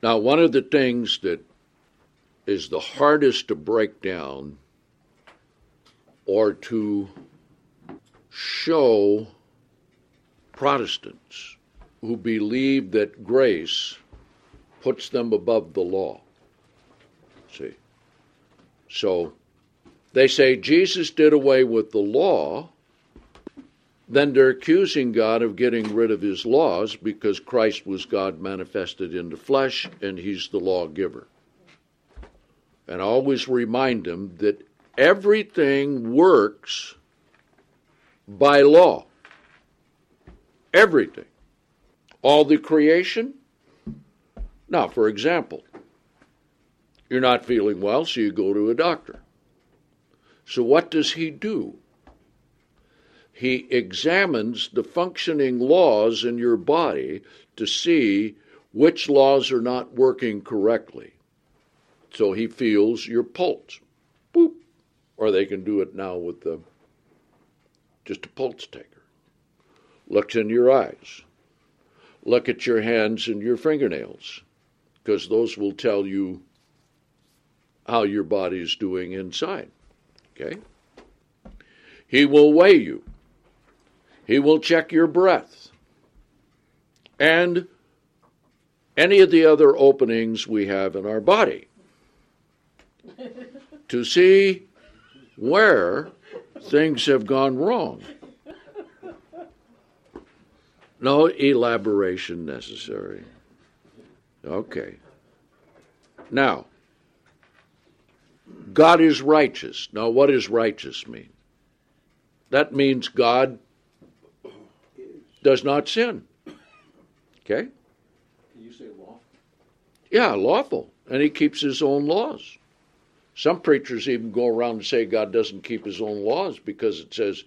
Now, one of the things that is the hardest to break down or to show Protestants who believe that grace puts them above the law. See? So they say Jesus did away with the law, then they're accusing God of getting rid of his laws because Christ was God manifested in the flesh and he's the lawgiver. And I always remind them that everything works by law. Everything. All the creation. Now, for example, you're not feeling well, so you go to a doctor. So what does he do? He examines the functioning laws in your body to see which laws are not working correctly. So he feels your pulse. Boop. Or they can do it now with just a pulse taker. Looks in your eyes. Look at your hands and your fingernails, because those will tell you how your body is doing inside. Okay? He will weigh you. He will check your breath. And any of the other openings we have in our body to see where things have gone wrong. No elaboration necessary. Okay. Now, God is righteous. Now, what does righteous mean? That means God does not sin. Okay? Can you say lawful? Yeah, lawful. And he keeps his own laws. Some preachers even go around and say God doesn't keep his own laws because it says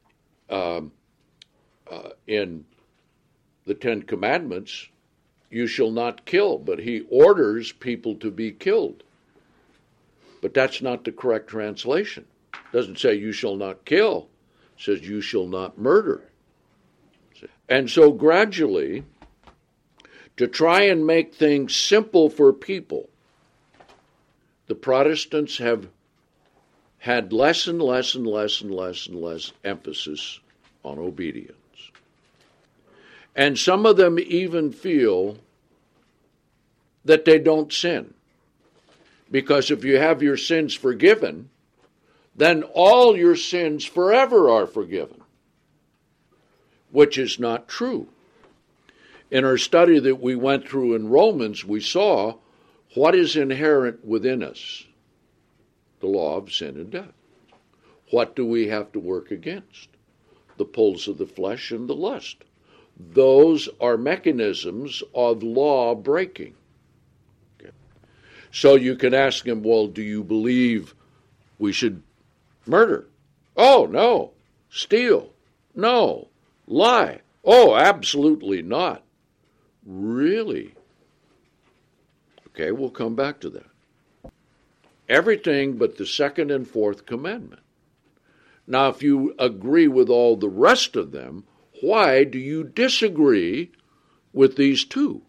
in the Ten Commandments, you shall not kill, but he orders people to be killed. But that's not the correct translation. It doesn't say you shall not kill. It says you shall not murder. And so gradually, to try and make things simple for people, the Protestants have had less and less and less and less and less emphasis on obedience. And some of them even feel that they don't sin. Because if you have your sins forgiven, then all your sins forever are forgiven. Which is not true. In our study that we went through in Romans, we saw what is inherent within us? The law of sin and death. What do we have to work against? The pulls of the flesh and the lust. Those are mechanisms of law breaking. Okay. So you can ask him, well, do you believe we should murder? Oh, no. Steal? No. Lie? Oh, absolutely not. Really? Okay, we'll come back to that. Everything but the second and fourth commandment. Now, if you agree with all the rest of them, why do you disagree with these two?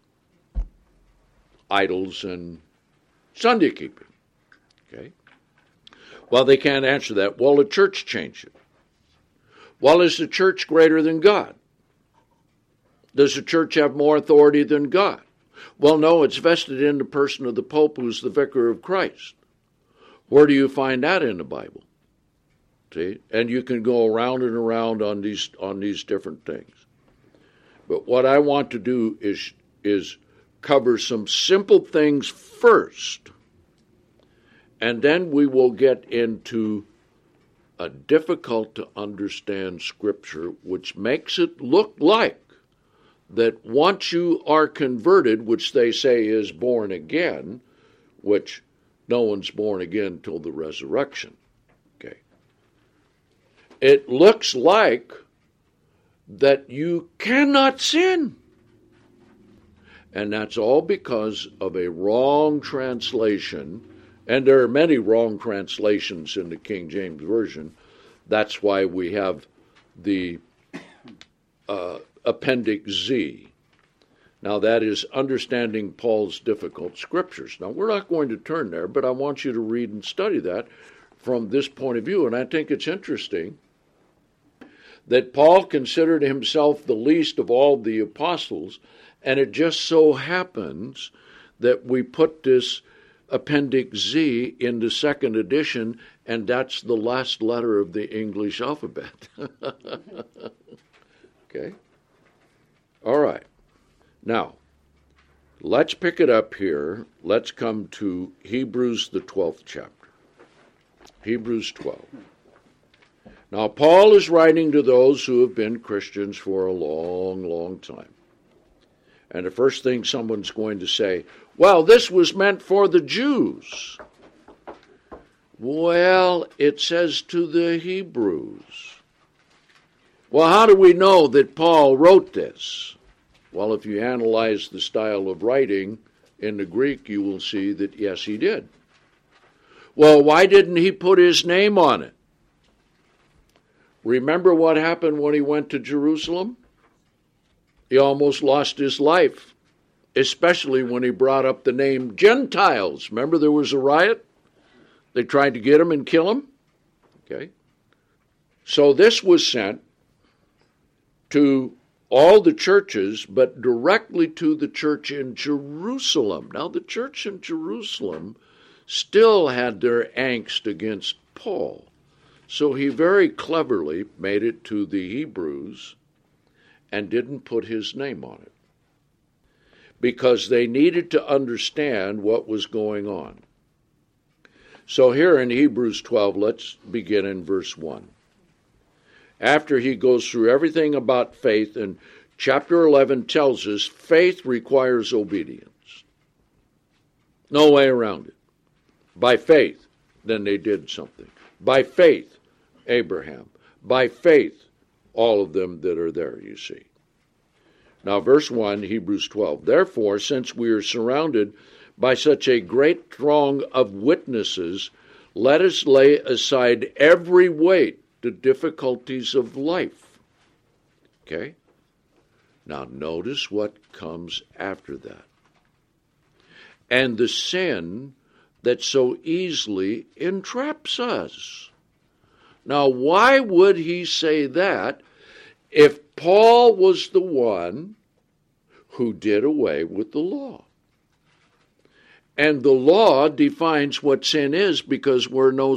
Idols and Sunday keeping. Okay? Well, they can't answer that. Well, the church changed it. Well, is the church greater than God? Does the church have more authority than God? Well, no, it's vested in the person of the Pope, who's the vicar of Christ. Where do you find that in the Bible? See? And you can go around and around on these different things. But what I want to do is cover some simple things first, and then we will get into a difficult to understand scripture, which makes it look like that once you are converted, which they say is born again, which no one's born again till the resurrection. Okay. It looks like that you cannot sin. And that's all because of a wrong translation, and there are many wrong translations in the King James Version. That's why we have the Appendix Z. Now that is understanding Paul's difficult scriptures. Now we're not going to turn there, but I want you to read and study that from this point of view. And I think it's interesting that Paul considered himself the least of all the apostles, and it just so happens that we put this Appendix Z in the second edition, and that's the last letter of the English alphabet. Okay? All right. Now, let's pick it up here. Let's come to Hebrews, the 12th chapter. Hebrews 12. Now, Paul is writing to those who have been Christians for a long, long time. And the first thing someone's going to say, well, this was meant for the Jews. Well, it says to the Hebrews. Well, how do we know that Paul wrote this? Well, if you analyze the style of writing in the Greek, you will see that, yes, he did. Well, why didn't he put his name on it? Remember what happened when he went to Jerusalem? He almost lost his life, especially when he brought up the name Gentiles. Remember there was a riot? They tried to get him and kill him? Okay. So this was sent to all the churches, but directly to the church in Jerusalem. Now, the church in Jerusalem still had their angst against Paul. So he very cleverly made it to the Hebrews and didn't put his name on it, because they needed to understand what was going on. So here in Hebrews 12, let's begin in verse 1. After he goes through everything about faith, and chapter 11 tells us faith requires obedience. No way around it. By faith, then they did something. By faith, Abraham. By faith, all of them that are there, you see. Now, verse 1, Hebrews 12. Therefore, since we are surrounded by such a great throng of witnesses, let us lay aside every weight, the difficulties of life. Okay? Now, notice what comes after that. And the sin that so easily entraps us. Now, why would he say that if Paul was the one who did away with the law? And the law defines what sin is, because where no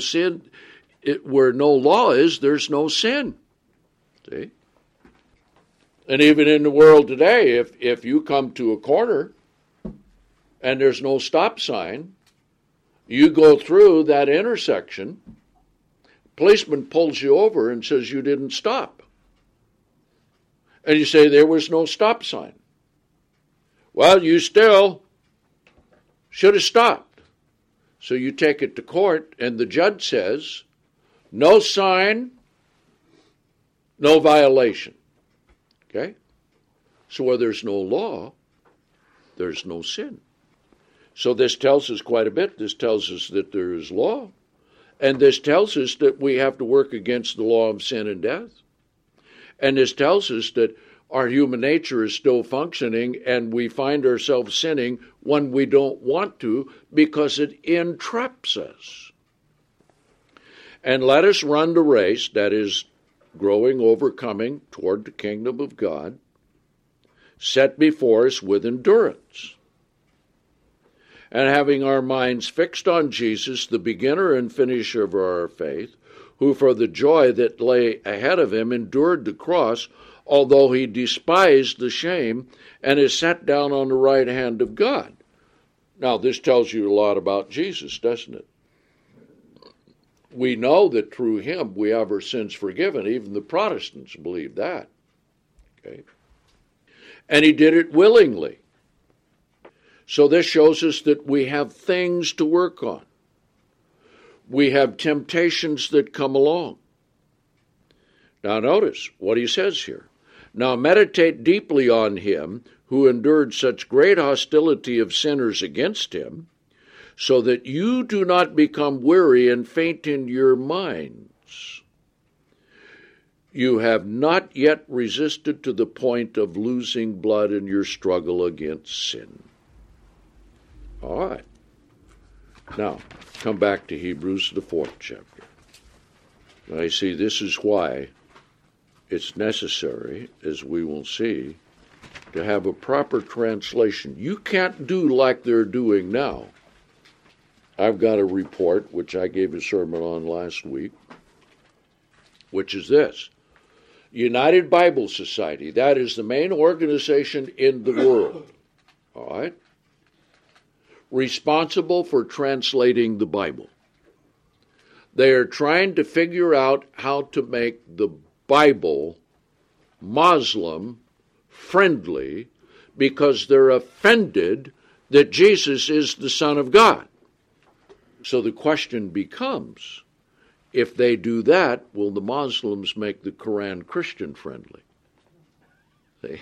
law is, there's no sin. See? And even in the world today, if you come to a corner and there's no stop sign, you go through that intersection, policeman pulls you over and says you didn't stop. And you say there was no stop sign. Well, you still should have stopped. So you take it to court, and the judge says, no sign, no violation. Okay? So where there's no law, there's no sin. So this tells us quite a bit. This tells us that there is law. And this tells us that we have to work against the law of sin and death. And this tells us that our human nature is still functioning, and we find ourselves sinning when we don't want to, because it entraps us. And let us run the race, that is, growing, overcoming toward the kingdom of God, set before us with endurance. And having our minds fixed on Jesus, the beginner and finisher of our faith, who for the joy that lay ahead of him endured the cross, although he despised the shame, and is set down on the right hand of God. Now, this tells you a lot about Jesus, doesn't it? We know that through him we have our sins forgiven. Even the Protestants believe that. Okay? And he did it willingly. So this shows us that we have things to work on. We have temptations that come along. Now notice what he says here. Now meditate deeply on him who endured such great hostility of sinners against him, so that you do not become weary and faint in your minds. you have not yet resisted to the point of losing blood in your struggle against sin. All right. Now, come back to Hebrews, the 4th chapter. Now, you see, this is why it's necessary, as we will see, to have a proper translation. You can't do like they're doing now. I've got a report, which I gave a sermon on last week, which is this. United Bible Society, that is the main organization in the world, all right, responsible for translating the Bible. They are trying to figure out how to make the Bible Muslim friendly because they're offended that Jesus is the Son of God. So the question becomes, if they do that, will the Muslims make the Quran Christian friendly? See?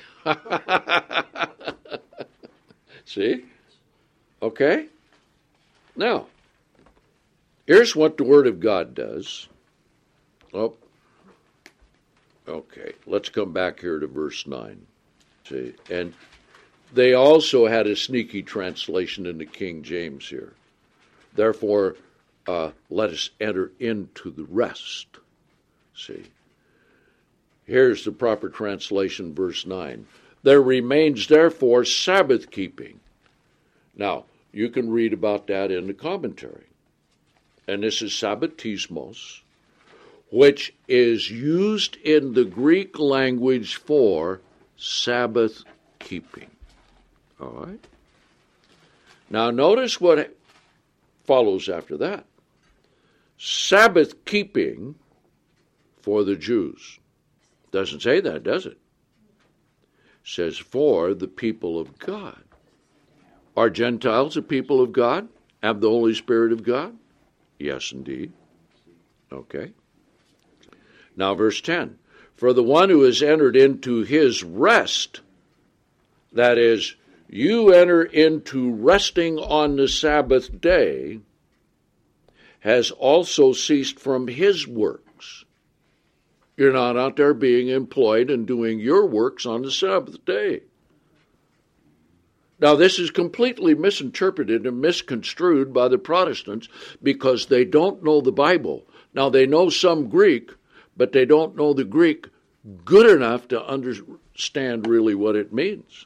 See? Okay? Now, here's what the Word of God does. Oh, okay. Let's come back here to verse 9. See? And they also had a sneaky translation in the King James here. Therefore, let us enter into the rest. See? Here's the proper translation, verse 9. There remains, therefore, Sabbath keeping. Now, you can read about that in the commentary. And this is sabbatismos, which is used in the Greek language for Sabbath keeping. All right? Now, notice what follows after that. Sabbath keeping for the Jews. Doesn't say that, does it? It says for the people of God. Are Gentiles the people of God? Have the Holy Spirit of God? Yes, indeed. Okay. Now, verse 10. For the one who has entered into his rest, that is, you enter into resting on the Sabbath day, has also ceased from his works. You're not out there being employed and doing your works on the Sabbath day. Now, this is completely misinterpreted and misconstrued by the Protestants because they don't know the Bible. Now, they know some Greek, but they don't know the Greek good enough to understand really what it means.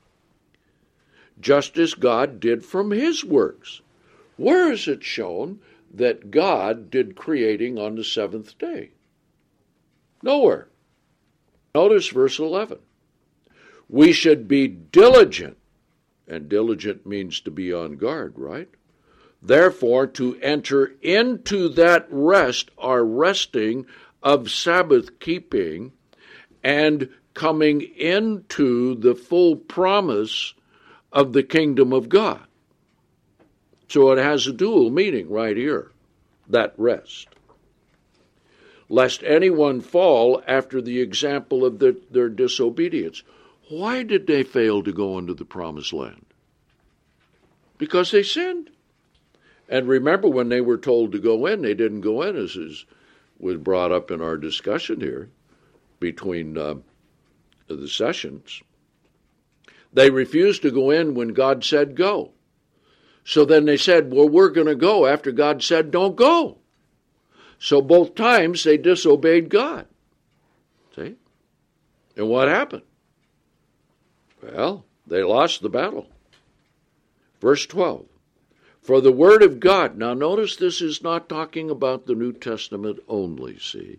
Just as God did from his works. Where is it shown that God did creating on the seventh day? Nowhere. Notice verse 11. We should be diligent. And diligent means to be on guard, right? Therefore, to enter into that rest, our resting of Sabbath keeping, and coming into the full promise of the kingdom of God. So it has a dual meaning right here, that rest. Lest anyone fall after the example of their disobedience. Why did they fail to go into the promised land? Because they sinned. And remember, when they were told to go in, they didn't go in, as was brought up in our discussion here between the sessions. They refused to go in when God said go. So then they said, well, we're going to go after God said don't go. So both times they disobeyed God. See? And what happened? Well, they lost the battle. Verse 12. For the word of God. Now notice this is not talking about the New Testament only, see?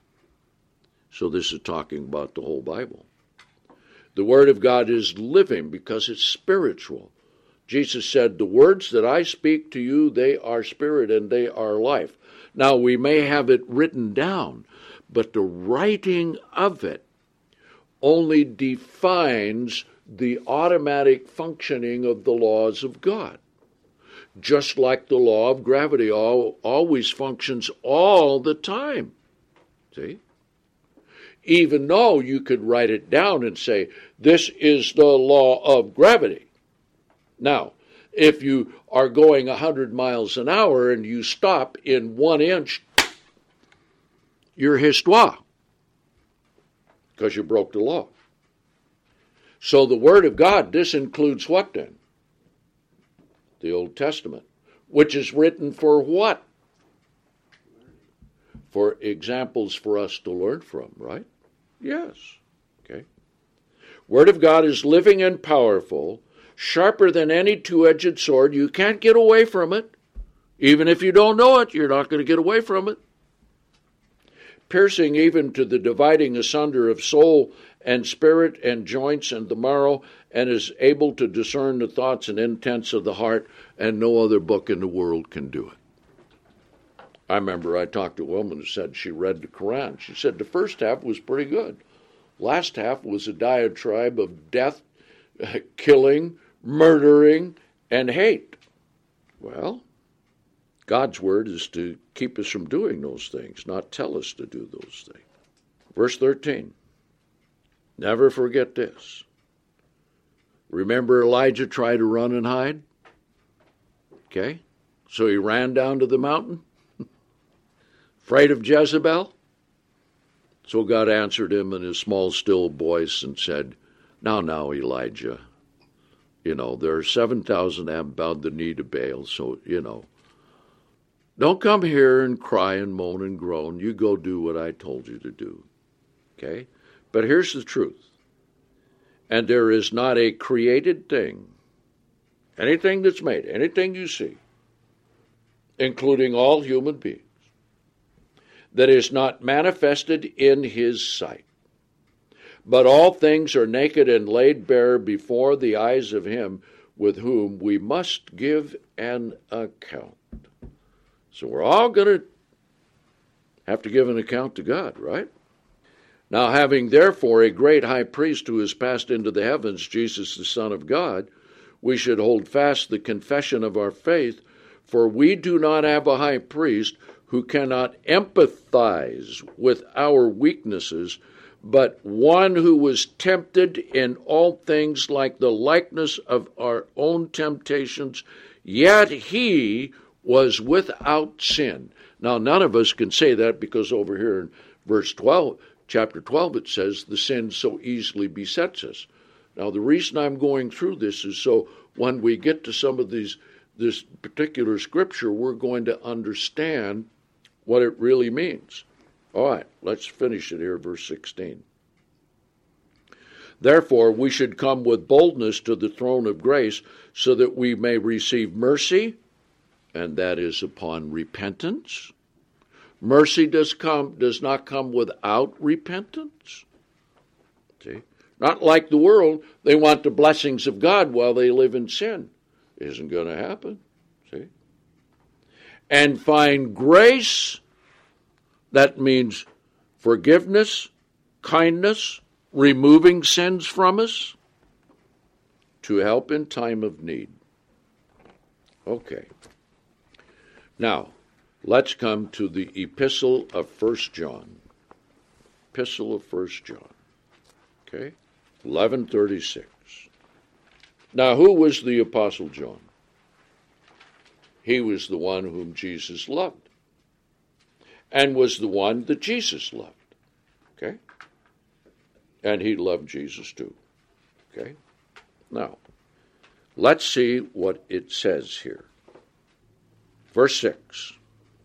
So this is talking about the whole Bible. The word of God is living because it's spiritual. Jesus said, the words that I speak to you, they are spirit and they are life. Now we may have it written down, but the writing of it only defines the automatic functioning of the laws of God. Just like the law of gravity always functions all the time. See? Even though you could write it down and say, this is the law of gravity. Now, if you are going 100 miles an hour and you stop in 1 inch, you're histoire. because you broke the law. So the Word of God, this includes what then? The Old Testament, which is written for what? For examples for us to learn from, right? Yes. Okay. Word of God is living and powerful, sharper than any two-edged sword. You can't get away from it. Even if you don't know it, you're not going to get away from it. Piercing even to the dividing asunder of soul and spirit and joints and the marrow, and is able to discern the thoughts and intents of the heart, and no other book in the world can do it. I remember I talked to a woman who said she read the Quran. She said the first half was pretty good. Last half was a diatribe of death, killing, murdering, and hate. Well, God's word is to keep us from doing those things, not tell us to do those things. Verse 13. Never forget this. Remember Elijah tried to run and hide? Okay? So he ran down to the mountain, afraid of Jezebel. So God answered him in his small, still voice and said, Now, Elijah, there are 7,000 that have bowed the knee to Baal, so, don't come here and cry and moan and groan. You go do what I told you to do. Okay? But here's the truth. And there is not a created thing, anything that's made, anything you see, including all human beings, that is not manifested in his sight. But all things are naked and laid bare before the eyes of him with whom we must give an account. So we're all going to have to give an account to God, right? Now, having therefore a great high priest who has passed into the heavens, Jesus the Son of God, we should hold fast the confession of our faith, for we do not have a high priest who cannot empathize with our weaknesses, but one who was tempted in all things like the likeness of our own temptations, yet he was without sin. Now, none of us can say that because over here in verse 12, chapter 12, it says the sin so easily besets us. Now, the reason I'm going through this is so when we get to some of this particular scripture, we're going to understand what it really means. All right, let's finish it here, verse 16. Therefore, we should come with boldness to the throne of grace so that we may receive mercy, and that is upon repentance. Mercy does not come without repentance. See? Not like the world, they want the blessings of God while they live in sin. Isn't going to happen. See? And find grace, that means forgiveness, kindness, removing sins from us, to help in time of need. Okay. Now, let's come to the epistle of 1 John. Epistle of 1 John. Okay? 11:36. Now, who was the Apostle John? He was the one whom Jesus loved, and was the one that Jesus loved. Okay? And he loved Jesus too. Okay? Now, let's see what it says here. Verse 6.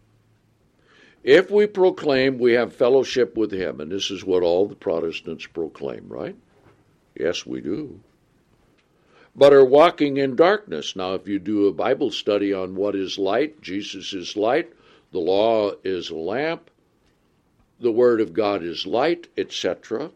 If we proclaim we have fellowship with him, and this is what all the Protestants proclaim, right? Yes, we do. But are walking in darkness. Now, if you do a Bible study on what is light, Jesus is light, the law is a lamp, the Word of God is light, etc.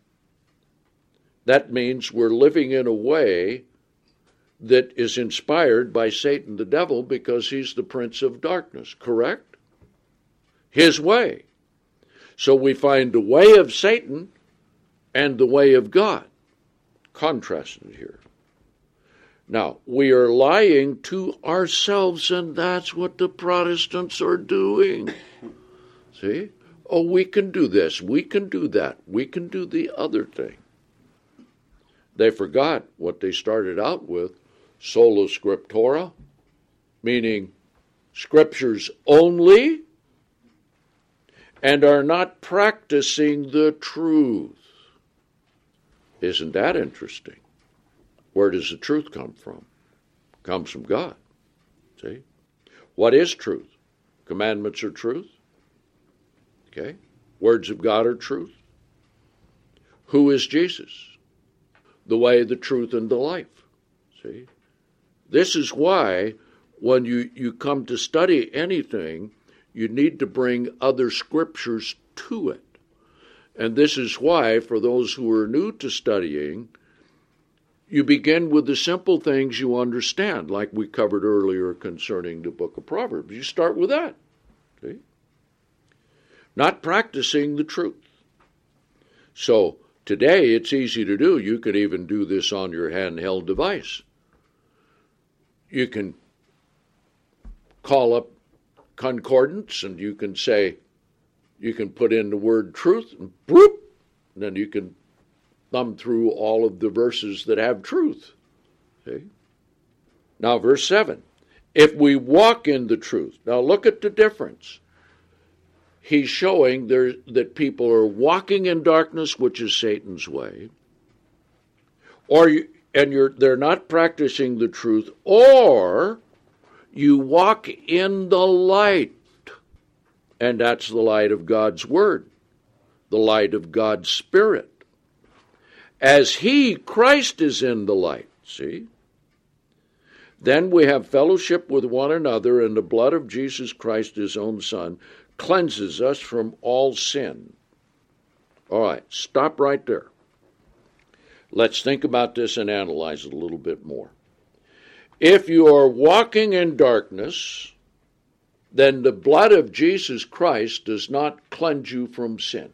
That means we're living in a way that is inspired by Satan the devil because he's the prince of darkness, correct? His way. So we find the way of Satan and the way of God contrasted here. Now, we are lying to ourselves, and that's what the Protestants are doing. See? Oh, we can do this, we can do that, we can do the other thing. They forgot what they started out with, sola scriptura, meaning scriptures only, and are not practicing the truth. Isn't that interesting? Where does the truth come from? It comes from God. See? What is truth? Commandments are truth. Okay? Words of God are truth. Who is Jesus? The way, the truth, and the life. See? This is why when you come to study anything, you need to bring other scriptures to it. And this is why, for those who are new to studying, you begin with the simple things you understand, like we covered earlier concerning the book of Proverbs. You start with that. See? Not practicing the truth. So today it's easy to do. You could even do this on your handheld device. You can call up concordance and you can say, you can put in the word truth and boop, and then you can thumb through all of the verses that have truth. See? Now, verse 7. If we walk in the truth. Now, look at the difference. He's showing that people are walking in darkness, which is Satan's way, they're not practicing the truth, or you walk in the light, and that's the light of God's Word, the light of God's Spirit. As He, Christ, is in the light, see? Then we have fellowship with one another, and the blood of Jesus Christ, His own Son, cleanses us from all sin. All right, stop right there. Let's think about this and analyze it a little bit more. If you are walking in darkness, then the blood of Jesus Christ does not cleanse you from sin.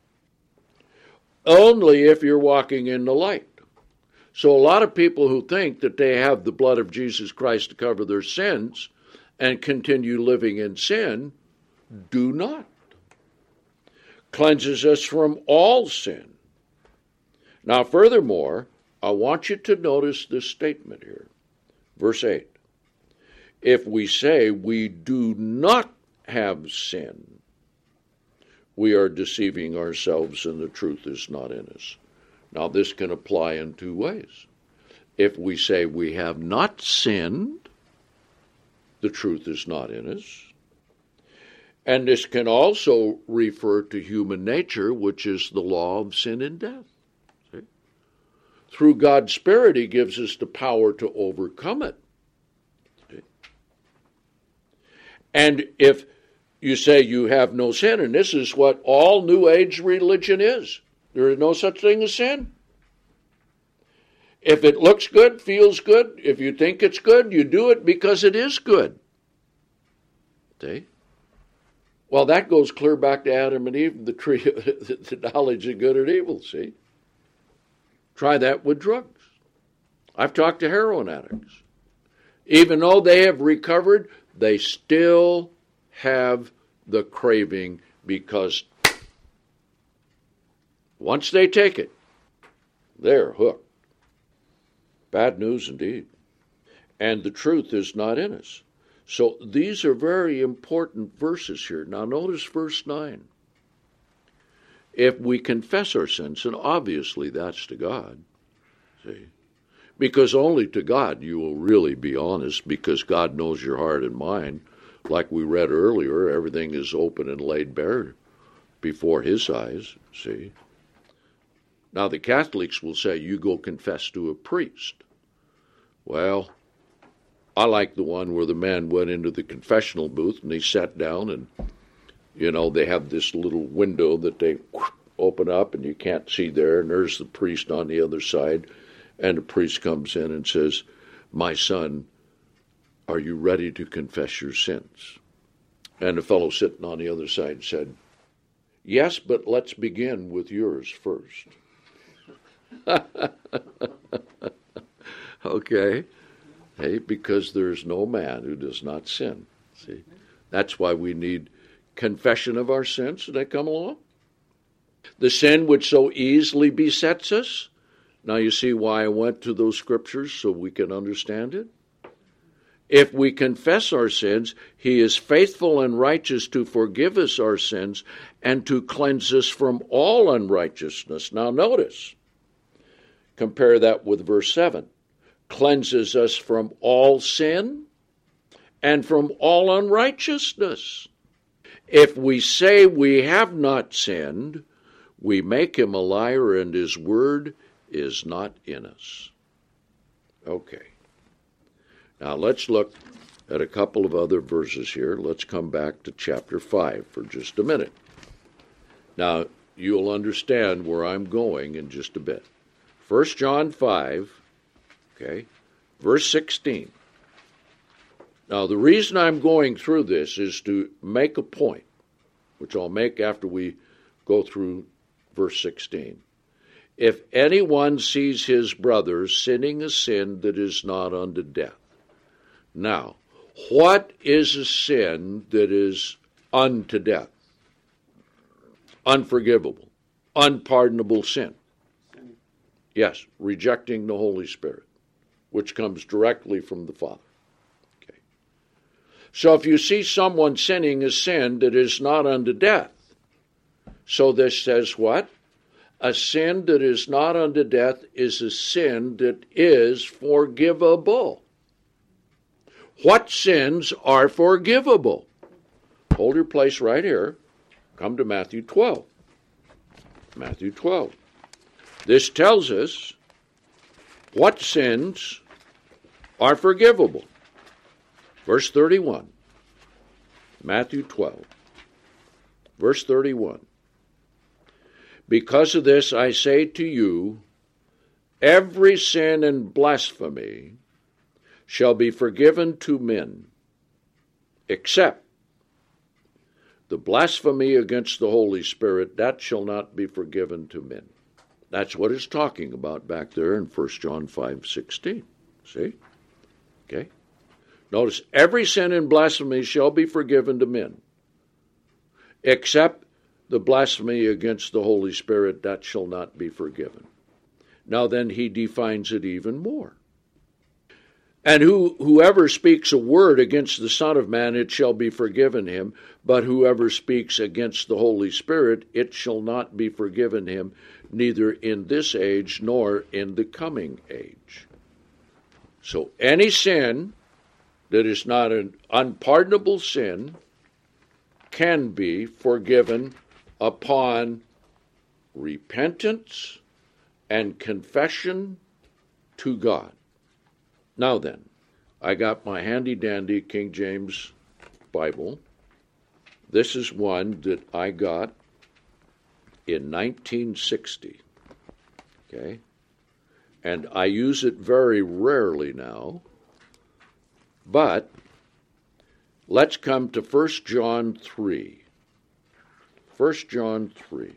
Only if you're walking in the light. So a lot of people who think that they have the blood of Jesus Christ to cover their sins and continue living in sin, do not. Cleanses us from all sin. Now, furthermore, I want you to notice this statement here. Verse 8. If we say we do not have sin, we are deceiving ourselves and the truth is not in us. Now, this can apply in two ways. If we say we have not sinned, the truth is not in us. And this can also refer to human nature, which is the law of sin and death. See? Through God's Spirit, He gives us the power to overcome it. See? And if you say you have no sin, and this is what all New Age religion is, there is no such thing as sin. If it looks good, feels good, if you think it's good, you do it because it is good. See? Well, that goes clear back to Adam and Eve, the tree of the knowledge of good and evil, see? Try that with drugs. I've talked to heroin addicts. Even though they have recovered, they still have the craving because once they take it, they're hooked. Bad news indeed. And the truth is not in us. So these are very important verses here. Now notice verse 9. If we confess our sins, and obviously that's to God, see, because only to God you will really be honest, because God knows your heart and mind. Like we read earlier, everything is open and laid bare before His eyes, see. Now the Catholics will say, you go confess to a priest. Well, I like the one where the man went into the confessional booth and he sat down and, they have this little window that they open up and you can't see there, and there's the priest on the other side, and the priest comes in and says, my son, are you ready to confess your sins? And the fellow sitting on the other side said, yes, but let's begin with yours first. Okay. Hey, because there's no man who does not sin. See, that's why we need confession of our sins. Did they come along? The sin which so easily besets us. Now you see why I went to those scriptures, so we can understand it. If we confess our sins, He is faithful and righteous to forgive us our sins and to cleanse us from all unrighteousness. Now notice, Compare that with verse 7. Cleanses us from all sin and from all unrighteousness. If we say we have not sinned, we make him a liar, and his word is not in us. Okay. Now let's look at a couple of other verses here. Let's come back to chapter 5 for just a minute. Now, you'll understand where I'm going in just a bit. 1 John 5, okay, verse 16. Now, the reason I'm going through this is to make a point, which I'll make after we go through verse 16. If anyone sees his brother sinning a sin that is not unto death. Now, what is a sin that is unto death? Unforgivable, unpardonable sin. Yes, rejecting the Holy Spirit, which comes directly from the Father. Okay. So if you see someone sinning a sin that is not unto death, so this says what? A sin that is not unto death is a sin that is forgivable. What sins are forgivable? Hold your place right here. Come to Matthew 12. Matthew 12. This tells us what sins are forgivable. Verse 31. Matthew 12. Verse 31. Because of this I say to you, every sin and blasphemy shall be forgiven to men, except the blasphemy against the Holy Spirit, that shall not be forgiven to men. That's what it's talking about back there in 1 John 5:16. See? Okay? Notice, every sin and blasphemy shall be forgiven to men, except the blasphemy against the Holy Spirit, that shall not be forgiven. Now then, he defines it even more. And whoever speaks a word against the Son of Man, it shall be forgiven him. But whoever speaks against the Holy Spirit, it shall not be forgiven him, neither in this age nor in the coming age. So any sin that is not an unpardonable sin can be forgiven upon repentance and confession to God. Now then, I got my handy-dandy King James Bible. This is one that I got in 1960, okay? And I use it very rarely now, but let's come to 1 John 3. 1 John 3.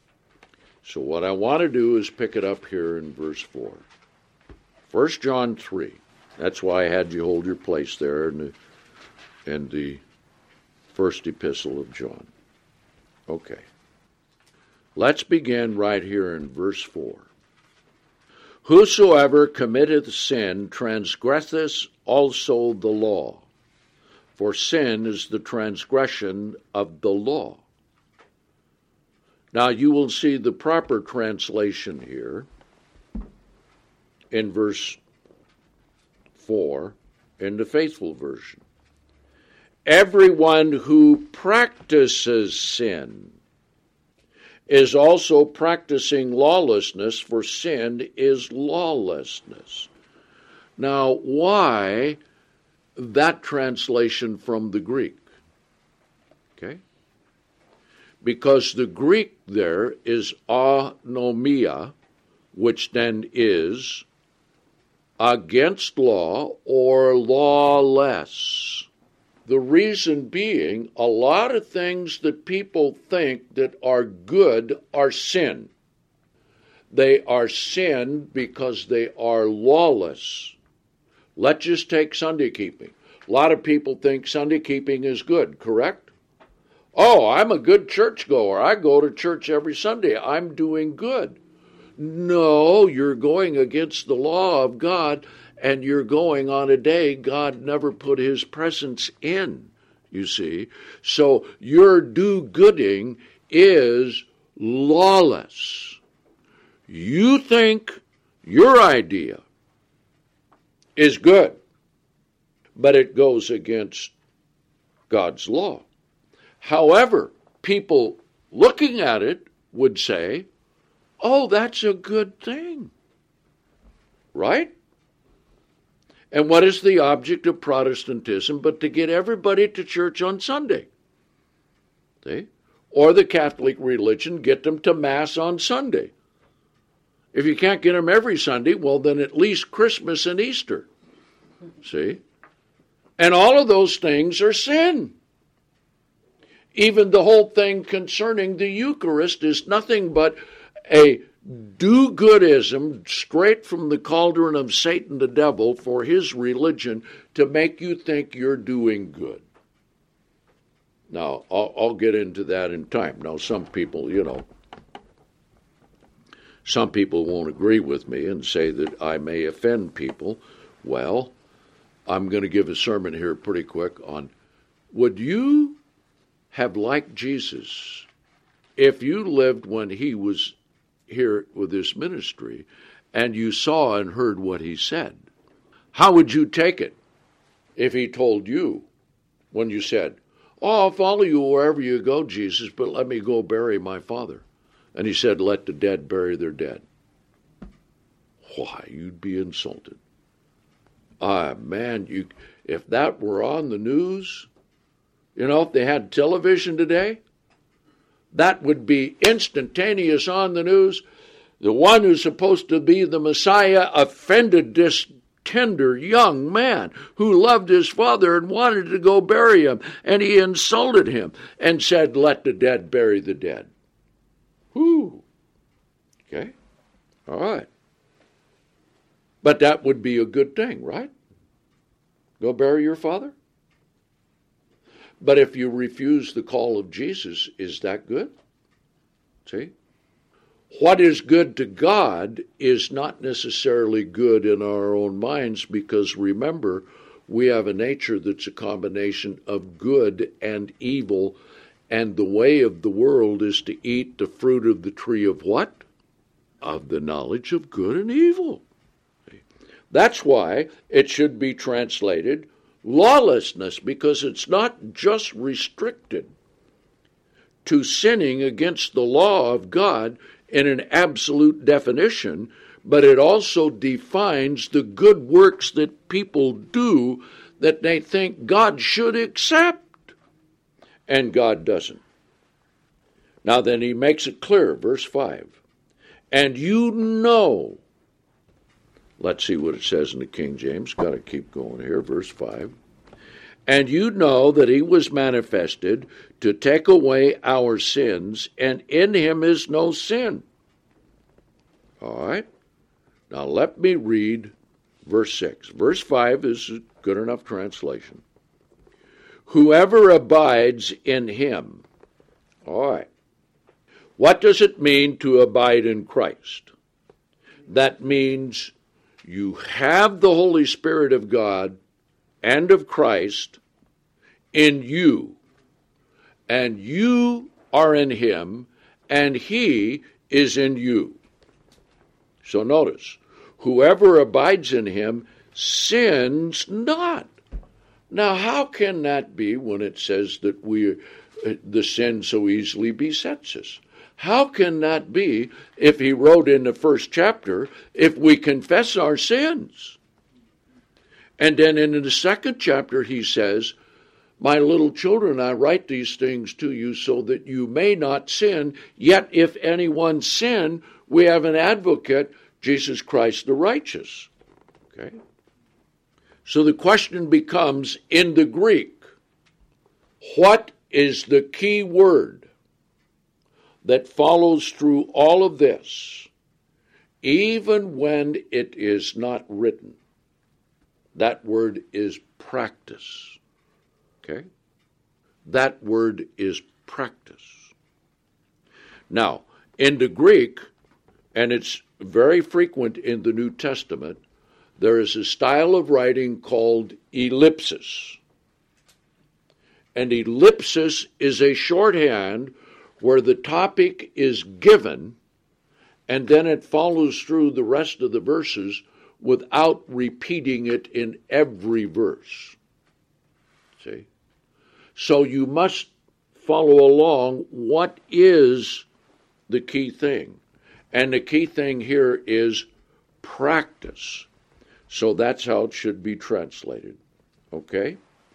So what I want to do is pick it up here in verse 4. 1 John 3. That's why I had you hold your place there in the first epistle of John. Okay. Let's begin right here in verse 4. Whosoever committeth sin transgresseth also the law, for sin is the transgression of the law. Now you will see the proper translation here in verse 4 in the Faithful Version. Everyone who practices sin is also practicing lawlessness, for sin is lawlessness. Now, why that translation from the Greek? Okay? Because the Greek there is anomia, which then is against law or lawless. The reason being, a lot of things that people think that are good are sin. They are sin because they are lawless. Let's just take Sunday keeping. A lot of people think Sunday keeping is good, correct? Oh, I'm a good churchgoer. I go to church every Sunday. I'm doing good. No, you're going against the law of God, and you're going on a day God never put his presence in, you see. So your do-gooding is lawless. You think Your idea is good, but it goes against God's law. However, people looking at it would say, oh, that's a good thing. Right? And what is the object of Protestantism but to get everybody to church on Sunday? See? Or the Catholic religion, get them to Mass on Sunday. If you can't get them every Sunday, well, then at least Christmas and Easter. See? And all of those things are sin. Even the whole thing concerning the Eucharist is nothing but a do-goodism straight from the cauldron of Satan the devil for his religion to make you think you're doing good. Now, I'll get into that in time. Now, some people, some people won't agree with me and say that I may offend people. Well, I'm going to give a sermon here pretty quick on, would you have liked Jesus if you lived when he was here with this ministry and you saw and heard what he said? How would you take it if he told you when you said, oh, I'll follow you wherever you go, Jesus, but let me go bury my father? And he said, let the dead bury their dead. Why, you'd be insulted. Man, if that were on the news, if they had television today, that would be instantaneous on the news. The one who's supposed to be the Messiah offended this tender young man who loved his father and wanted to go bury him, and he insulted him and said, let the dead bury the dead. Whew. Okay? All right. But that would be a good thing, right? Go bury your father? But if you refuse the call of Jesus, is that good? See? What is good to God is not necessarily good in our own minds, because remember, we have a nature that's a combination of good and evil, and the way of the world is to eat the fruit of the tree of what? Of the knowledge of good and evil. That's why it should be translated lawlessness, because it's not just restricted to sinning against the law of God in an absolute definition, but it also defines the good works that people do that they think God should accept, and God doesn't. Now then he makes it clear, verse 5, and you know. Let's see what it says in the King James. Got to keep going here. Verse 5. And you know that he was manifested to take away our sins, and in him is no sin. All right. Now let me read verse 6. Verse 5 is a good enough translation. Whoever abides in him. All right. What does it mean to abide in Christ? That means you have the Holy Spirit of God and of Christ in you, and you are in him, and he is in you. So notice, whoever abides in him sins not. Now, how can that be when it says that the sin so easily besets us? How can that be if he wrote in the first chapter, if we confess our sins? And then in the second chapter he says, my little children, I write these things to you so that you may not sin. Yet if anyone sin, we have an advocate, Jesus Christ the righteous. Okay? So the question becomes, in the Greek, what is the key word that follows through all of this, even when it is not written? That word is practice. Okay? That word is practice. Now, in the Greek, and it's very frequent in the New Testament, there is a style of writing called ellipsis. And ellipsis is a shorthand where the topic is given And then it follows through the rest of the verses without repeating it in every verse. See? So you must follow along what is the key thing. And the key thing here is practice. So that's how it should be translated. Okay?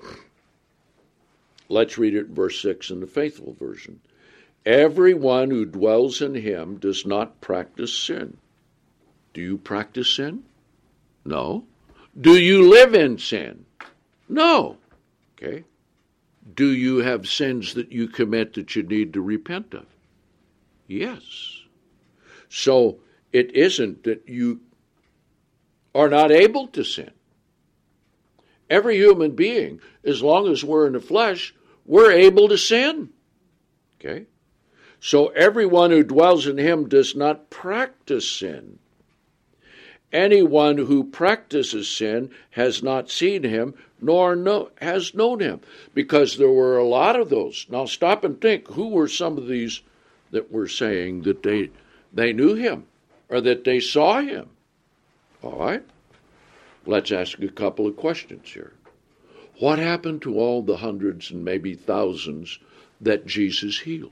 Let's read it in verse 6 in the Faithful Version. Everyone who dwells in him does not practice sin. Do you practice sin? No. Do you live in sin? No. Okay. Do you have sins that you commit that you need to repent of? Yes. So it isn't that you are not able to sin. Every human being, as long as we're in the flesh, we're able to sin. Okay? So everyone who dwells in him does not practice sin. Anyone who practices sin has not seen him, nor has known him. Because there were a lot of those. Now stop and think, who were some of these that were saying that they knew him, or that they saw him? All right? Let's ask a couple of questions here. What happened to all the hundreds and maybe thousands that Jesus healed?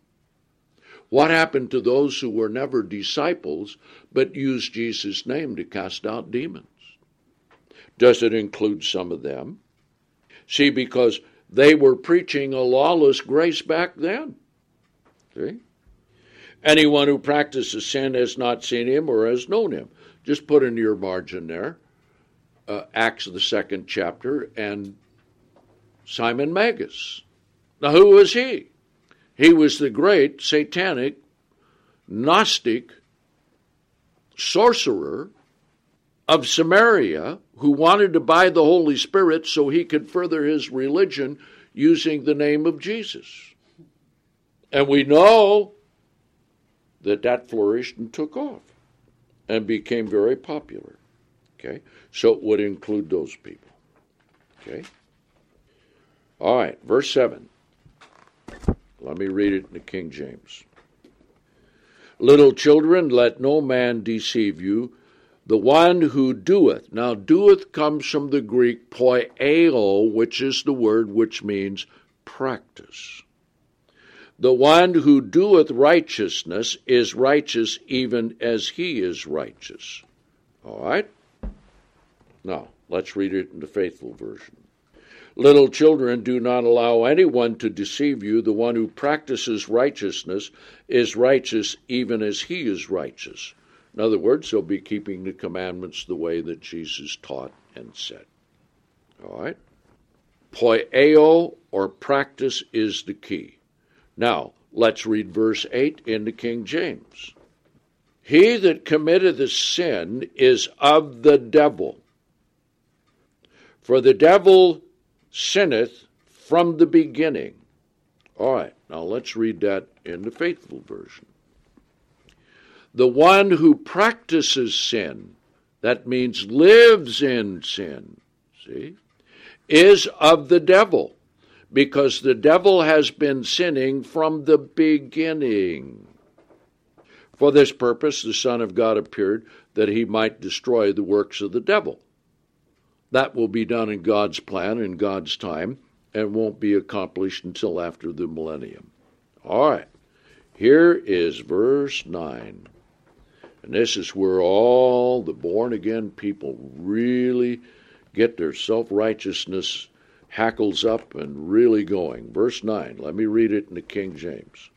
What happened to those who were never disciples but used Jesus' name to cast out demons? Does it include some of them? See, because they were preaching a lawless grace back then. See? Anyone who practices sin has not seen him or has known him. Just put in your margin there, Acts the 2nd chapter, and Simon Magus. Now who was he? He was the great satanic, Gnostic sorcerer of Samaria who wanted to buy the Holy Spirit so he could further his religion using the name of Jesus. And we know that flourished and took off and became very popular. Okay? So it would include those people. Okay? All right, verse 7. Let me read it in the King James. Little children, let no man deceive you. The one who doeth. Now, doeth comes from the Greek poieo, which is the word which means practice. The one who doeth righteousness is righteous even as he is righteous. All right? Now, let's read it in the Faithful Version. Little children, do not allow anyone to deceive you. The one who practices righteousness is righteous even as he is righteous. In other words, he'll be keeping the commandments the way that Jesus taught and said. All right? Poieo, or practice, is the key. Now, let's read verse 8 in the King James. He that committeth a sin is of the devil. For the devil sinneth from the beginning. All right, now let's read that in the Faithful Version. The one who practices sin, that means lives in sin, see, is of the devil, because the devil has been sinning from the beginning. For this purpose the Son of God appeared, that he might destroy the works of the devil. That will be done in God's plan, in God's time, and won't be accomplished until after the millennium. All right, here is verse 9. And this is where all the born-again people really get their self-righteousness hackles up and really going. Verse 9, let me read it in the King James.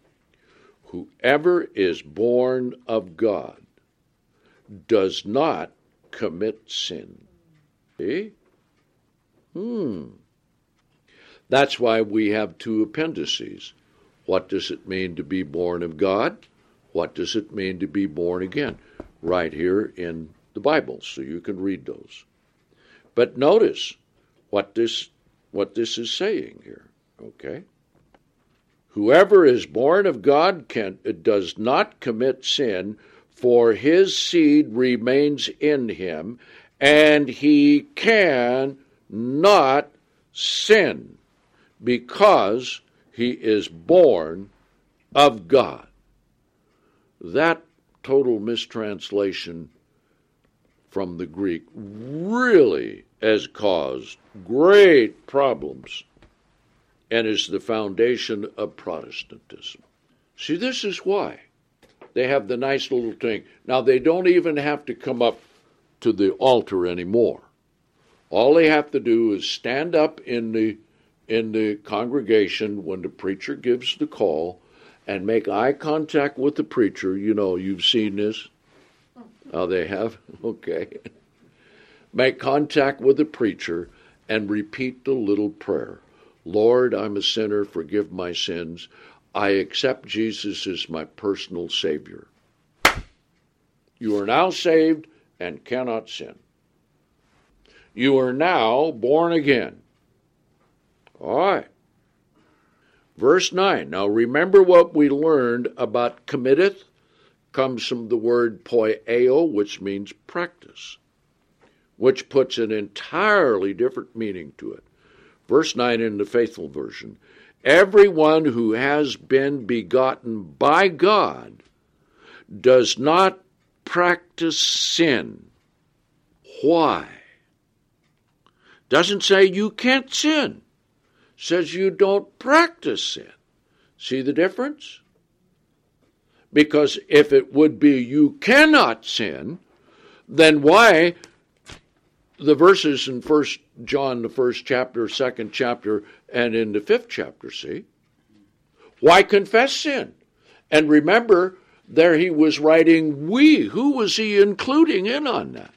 Whoever is born of God does not commit sin. See? That's why we have two appendices. What does it mean to be born of God? What does it mean to be born again? Right here in the Bible, so you can read those. But notice what this is saying here, okay? Whoever is born of God does not commit sin, for his seed remains in him, and he can not sin because he is born of God. That total mistranslation from the Greek, really has caused great problems and is the foundation of Protestantism. See, this is why they have the nice little thing. Now, they don't even have to come up to the altar anymore. All they have to do is stand up in the congregation when the preacher gives the call and make eye contact with the preacher. You know, you've seen this. Oh, they have? Okay. Make contact with the preacher and repeat the little prayer. Lord, I'm a sinner, forgive my sins. I accept Jesus as my personal Savior. You are now saved and cannot sin. You are now born again. All right. Verse 9. Now remember what we learned about committeth comes from the word poieo, which means practice, which puts an entirely different meaning to it. Verse 9 in the Faithful Version. Everyone who has been begotten by God does not practice sin. Why? Doesn't say you can't sin. Says you don't practice sin. See the difference? Because if it would be you cannot sin, then why the verses in 1 John, the first chapter, second chapter, and in the 5th chapter, see? Why confess sin? And remember, there he was writing we. Who was he including in on that?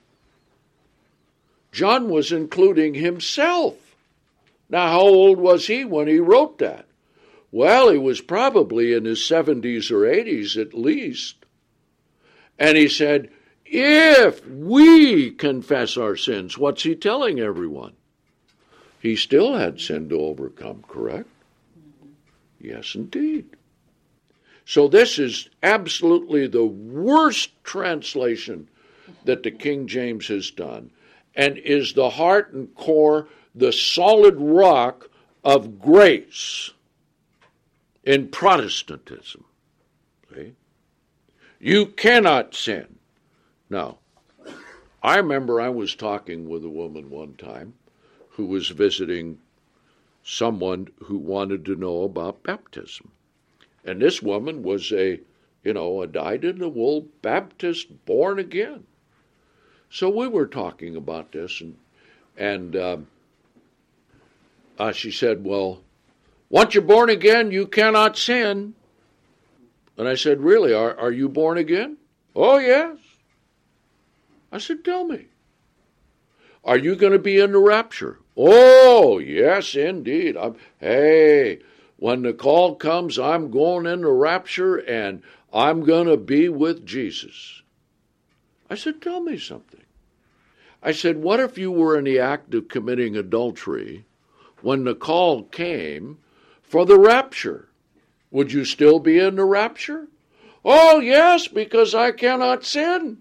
John was including himself. Now, how old was he when he wrote that? Well, he was probably in his 70s or 80s at least. And he said, if we confess our sins, what's he telling everyone? He still had sin to overcome, correct? Yes, indeed. So this is absolutely the worst translation that the King James has done, and is the heart and core, the solid rock of grace in Protestantism. See? You cannot sin. Now, I remember I was talking with a woman one time who was visiting someone who wanted to know about baptism. And this woman was a dyed-in-the-wool Baptist, born again. So we were talking about this, and she said, well, once you're born again, you cannot sin. And I said, really, are you born again? Oh, yes. I said, tell me. Are you going to be in the rapture? Oh, yes, indeed. Hey, when the call comes, I'm going in the rapture, and I'm going to be with Jesus. I said, tell me something. I said, what if you were in the act of committing adultery when the call came for the rapture? Would you still be in the rapture? Oh, yes, because I cannot sin.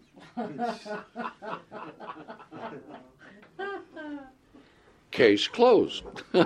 Case closed.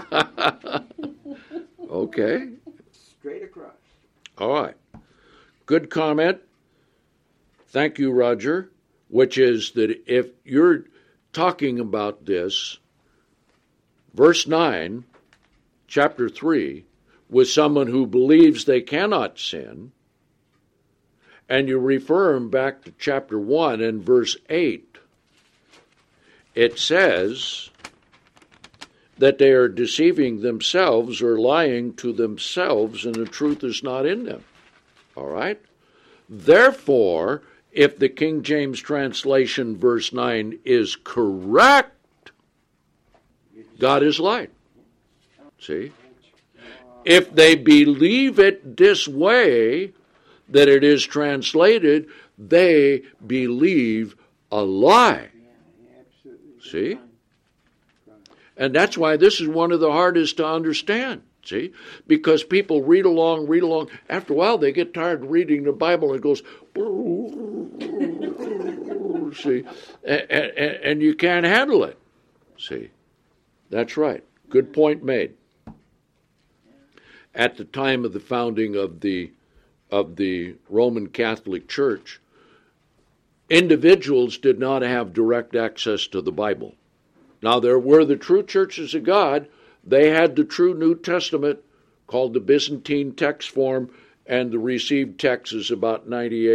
Okay. Straight across. All right. Good comment. Thank you, Roger. Which is that if you're talking about this, verse 9, chapter 3, with someone who believes they cannot sin, and you refer them back to chapter 1 and verse 8, it says that they are deceiving themselves or lying to themselves, and the truth is not in them. All right? Therefore, if the King James translation, verse 9, is correct, God is light. See? If they believe it this way, that it is translated, they believe a lie. See? And that's why this is one of the hardest to understand, see? Because people read along. After a while, they get tired of reading the Bible, and it goes, see? And you can't handle it, see? That's right. Good point made. At the time of the founding of the Roman Catholic Church, Individuals did not have direct access to the Bible. Now, there were the true churches of God. They had the true New Testament called the Byzantine text form, and the received text is about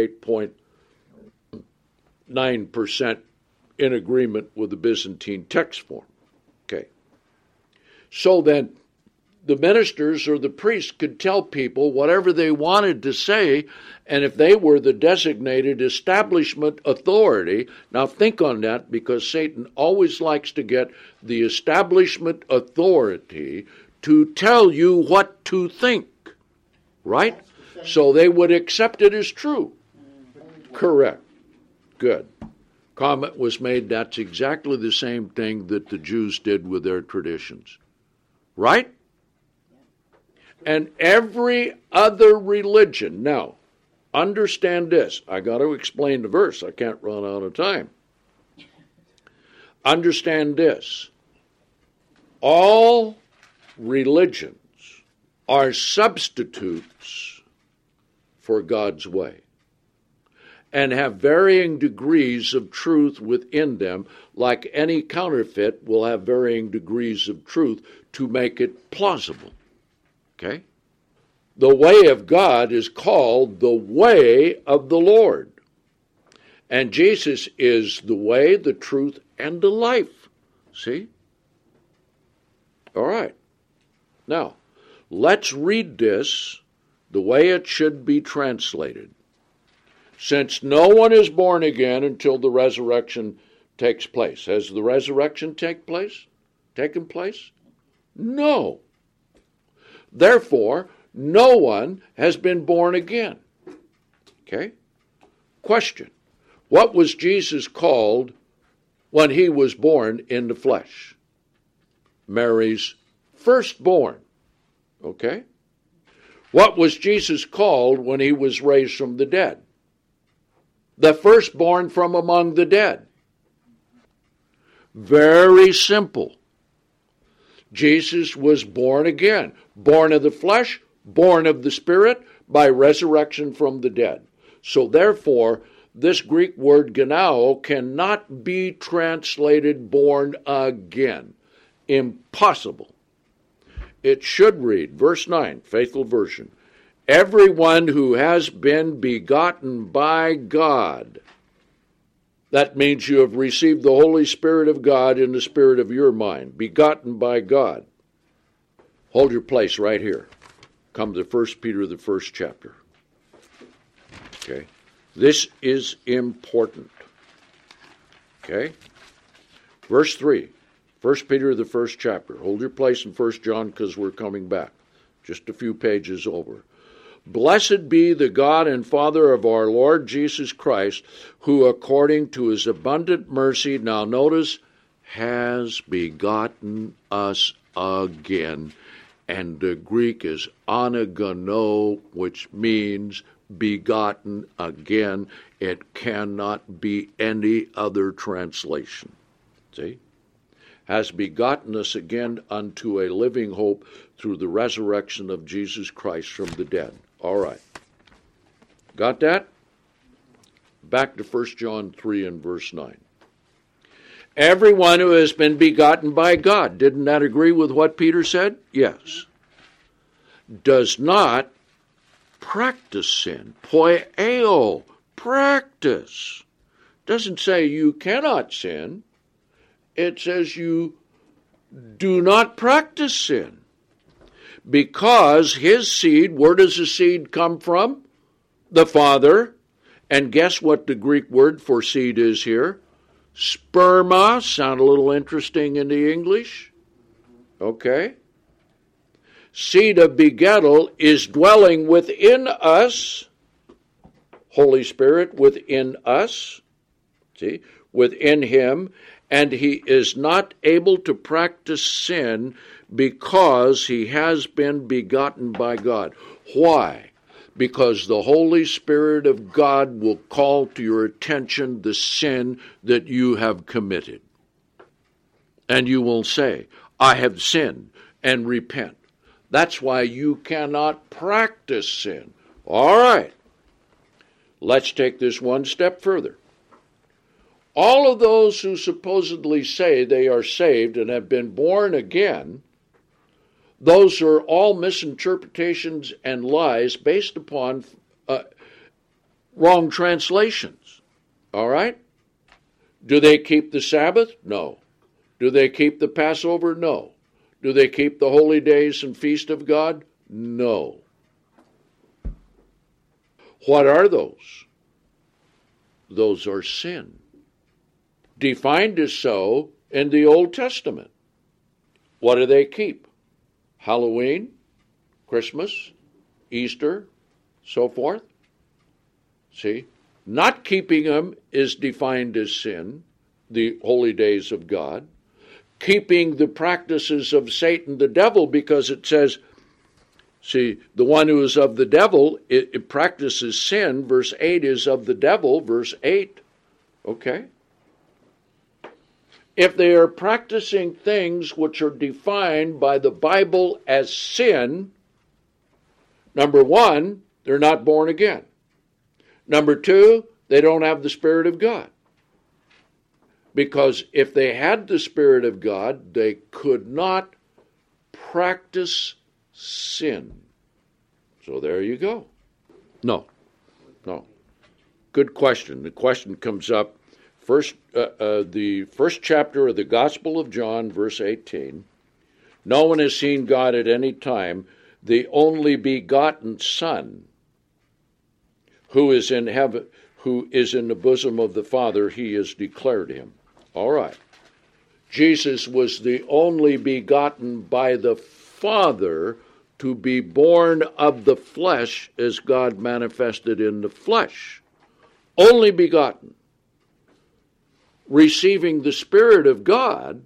98.9% in agreement with the Byzantine text form. Okay. So then, the ministers or the priests could tell people whatever they wanted to say, and if they were the designated establishment authority, now think on that, because Satan always likes to get the establishment authority to tell you what to think, right? So they would accept it as true. Correct. Good. Comment was made, that's exactly the same thing that the Jews did with their traditions. Right? And every other religion. Now, understand this. I got to explain the verse. I can't run out of time. Understand this. All religions are substitutes for God's way and have varying degrees of truth within them, like any counterfeit will have varying degrees of truth to make it plausible. Okay? The way of God is called the way of the Lord. And Jesus is the way, the truth, and the life. See? All right. Now, let's read this the way it should be translated. Since no one is born again until the resurrection takes place. Has the resurrection taken place? No. Therefore, no one has been born again. Okay? Question. What was Jesus called when he was born in the flesh? Mary's firstborn. Okay? What was Jesus called when he was raised from the dead? The firstborn from among the dead. Very simple. Jesus was born again, born of the flesh, born of the Spirit, by resurrection from the dead. So therefore, this Greek word genao cannot be translated born again. Impossible. It should read, verse 9, faithful version, everyone who has been begotten by God. That means you have received the Holy Spirit of God in the spirit of your mind, begotten by God. Hold your place right here. Come to 1 Peter, the first chapter. Okay? This is important. Okay? Verse 3, 1 Peter, the first chapter. Hold your place in 1 John because we're coming back. Just a few pages over. Blessed be the God and Father of our Lord Jesus Christ, who according to his abundant mercy, now notice, has begotten us again. And the Greek is anagano, which means begotten again. It cannot be any other translation. See? Has begotten us again unto a living hope through the resurrection of Jesus Christ from the dead. All right. Got that? Back to 1 John 3 and verse 9. Everyone who has been begotten by God, didn't that agree with what Peter said? Yes. Does not practice sin. Poieo, practice. Doesn't say you cannot sin. It says you do not practice sin. Because his seed, where does the seed come from? The Father. And guess what the Greek word for seed is here? Sperma. Sound a little interesting in the English? Okay. Seed of begettal is dwelling within us. Holy Spirit within us. See? Within him. And he is not able to practice sin because he has been begotten by God. Why? Because the Holy Spirit of God will call to your attention the sin that you have committed. And you will say, I have sinned, and repent. That's why you cannot practice sin. All right. Let's take this one step further. All of those who supposedly say they are saved and have been born again, those are all misinterpretations and lies based upon wrong translations. All right? Do they keep the Sabbath? No. Do they keep the Passover? No. Do they keep the holy days and feast of God? No. What are those? Those are sin. Defined as so in the Old Testament. What do they keep? Halloween, Christmas, Easter, so forth. See? Not keeping them is defined as sin, the holy days of God. Keeping the practices of Satan, the devil, because it says, see, the one who is of the devil, it practices sin. Verse 8 is of the devil, verse 8. Okay? If they are practicing things which are defined by the Bible as sin, number one, they're not born again. Number two, they don't have the Spirit of God. Because if they had the Spirit of God, they could not practice sin. So there you go. No. Good question. The question comes up, the first chapter of the Gospel of John, verse 18. No one has seen God at any time, the only begotten Son, who is in heaven, who is in the bosom of the Father, he has declared him. All right. Jesus was the only begotten by the Father to be born of the flesh as God manifested in the flesh. Only begotten. Receiving the Spirit of God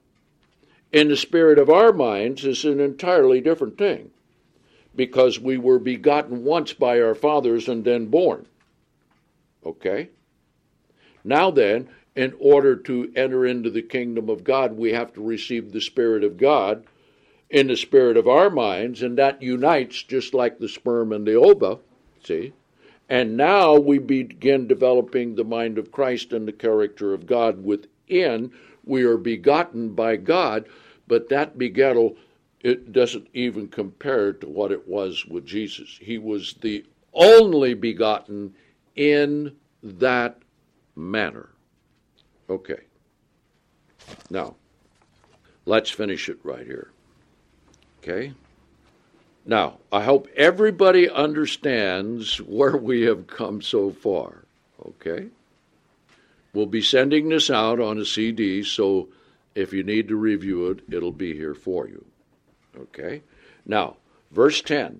in the spirit of our minds is an entirely different thing, because we were begotten once by our fathers and then born. Okay? Now then, in order to enter into the kingdom of God, we have to receive the Spirit of God in the spirit of our minds, and that unites just like the sperm and the ova, see? And now we begin developing the mind of Christ and the character of God within. We are begotten by God, but that begettal, it doesn't even compare to what it was with Jesus. He was the only begotten in that manner. Okay. Now, let's finish it right here. Okay? Now, I hope everybody understands where we have come so far. Okay? We'll be sending this out on a CD, so if you need to review it, it'll be here for you. Okay? Now, verse 10.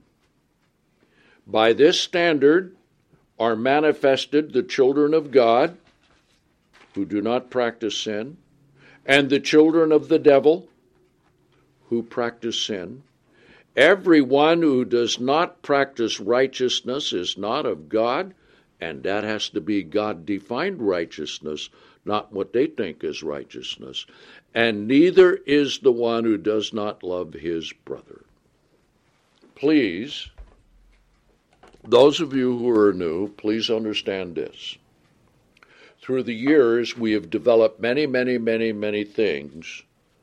By this standard are manifested the children of God, who do not practice sin, and the children of the devil, who practice sin. Everyone who does not practice righteousness is not of God, and that has to be God-defined righteousness, not what they think is righteousness. And neither is the one who does not love his brother. Please, those of you who are new, please understand this. Through the years, we have developed many things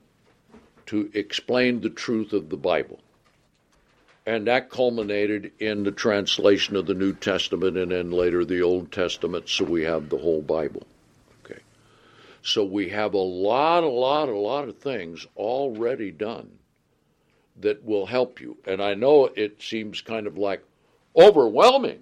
to explain the truth of the Bible. And that culminated in the translation of the New Testament and then later the Old Testament, so we have the whole Bible. Okay. So we have a lot of things already done that will help you. And I know it seems kind of like overwhelming,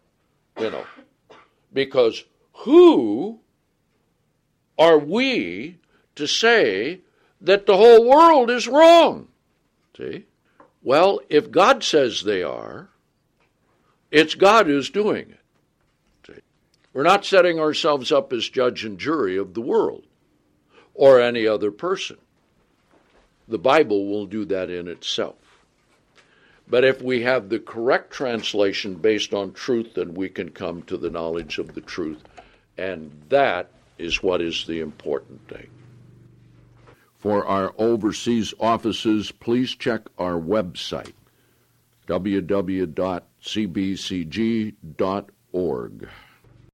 because who are we to say that the whole world is wrong? See? Well, if God says they are, it's God who's doing it. See? We're not setting ourselves up as judge and jury of the world or any other person. The Bible will do that in itself. But if we have the correct translation based on truth, then we can come to the knowledge of the truth. And that is what is the important thing. For our overseas offices, please check our website, www.cbcg.org.